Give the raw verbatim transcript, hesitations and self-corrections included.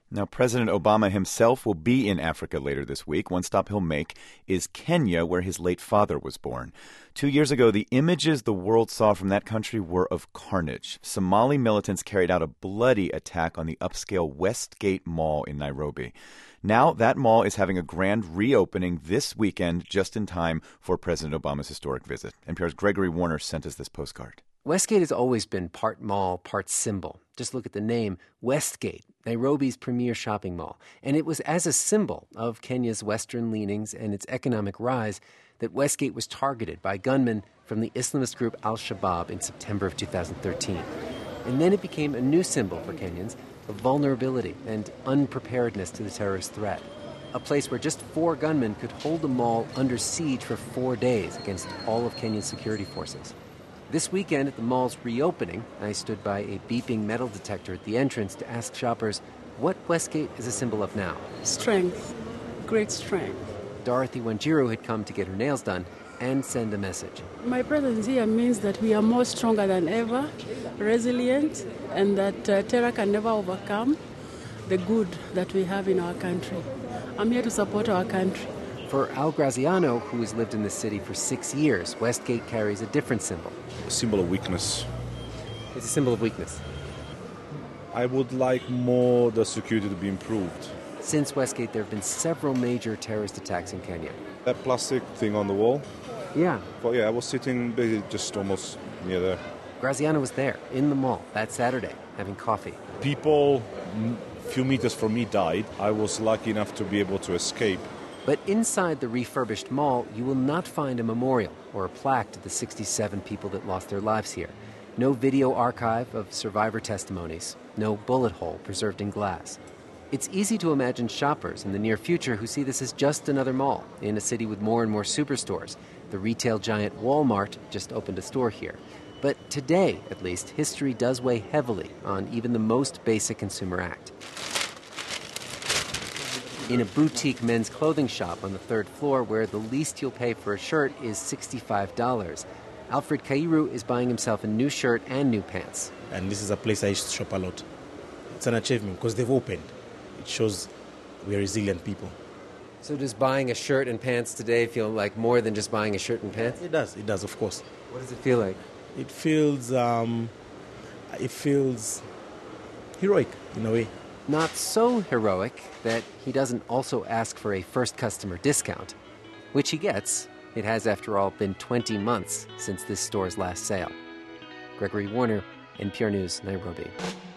Now, President Obama himself will be in Africa later this week. One stop he'll make is Kenya, where his late father was born. Two years ago, the images the world saw from that country were of carnage. Somali militants carried out a bloody attack on the upscale Westgate Mall in Nairobi. Now, that mall is having a grand reopening this weekend, just in time for President Obama's historic visit. N P R's Gregory Warner sent us this postcard. Westgate has always been part mall, part symbol. Just look at the name, Westgate, Nairobi's premier shopping mall. And it was as a symbol of Kenya's Western leanings and its economic rise that Westgate was targeted by gunmen from the Islamist group Al-Shabaab in September of two thousand thirteen. And then it became a new symbol for Kenyans of vulnerability and unpreparedness to the terrorist threat. A place where just four gunmen could hold a mall under siege for four days against all of Kenya's security forces. This weekend at the mall's reopening, I stood by a beeping metal detector at the entrance to ask shoppers what Westgate is a symbol of now. Strength. Great strength. Dorothy Wanjiru had come to get her nails done and send a message. My presence here means that we are more stronger than ever, resilient, and that uh, terror can never overcome the good that we have in our country. I'm here to support our country. For Al Graziano, who has lived in this city for six years, Westgate carries a different symbol. A symbol of weakness. It's a symbol of weakness. I would like more the security to be improved. Since Westgate, there have been several major terrorist attacks in Kenya. That plastic thing on the wall? Yeah. Well, yeah, I was sitting basically just almost near there. Graziano was there, in the mall, that Saturday, having coffee. People a few meters from me died. I was lucky enough to be able to escape. But inside the refurbished mall, you will not find a memorial or a plaque to the sixty-seven people that lost their lives here. No video archive of survivor testimonies. No bullet hole preserved in glass. It's easy to imagine shoppers in the near future who see this as just another mall in a city with more and more superstores. The retail giant Walmart just opened a store here. But today, at least, history does weigh heavily on even the most basic consumer act. In a boutique men's clothing shop on the third floor where the least you'll pay for a shirt is sixty-five dollars, Alfred Kairu is buying himself a new shirt and new pants. And this is a place I used to shop a lot. It's an achievement because they've opened. It shows we're resilient people. So does buying a shirt and pants today feel like more than just buying a shirt and pants? It does, it does, of course. What does it feel like? It feels, um, it feels heroic in a way. Not so heroic that he doesn't also ask for a first customer discount, which he gets. It has, after all, been twenty months since this store's last sale. Gregory Warner, N P R News, Nairobi.